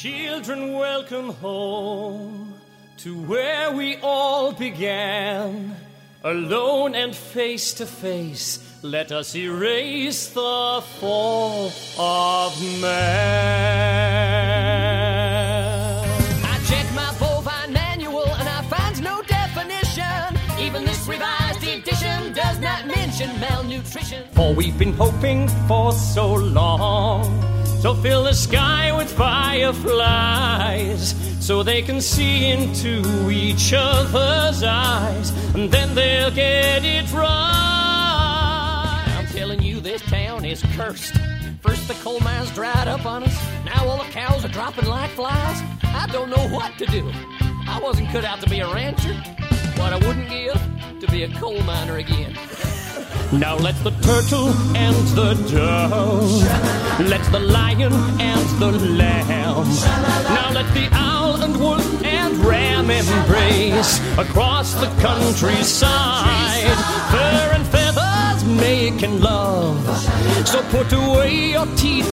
Children, welcome home to where we all began. Alone and face to face, let us erase the fall of man. I checked my bovine manual and I find no definition. Even this revised edition does not mention malnutrition. For we've been hoping for so long to fill the sky with fireflies, so they can see into each other's eyes, and then they'll get it right. I'm telling you, this town is cursed. First the coal mines dried up on us, now all the cows are dropping like flies. I don't know what to do. I wasn't cut out to be a rancher, but I wouldn't give to be a coal miner again. Now let the turtle and the dove, let the lion and the lamb, now let the owl and wolf and ram embrace across the countryside. Fur and feathers making love, so put away your teeth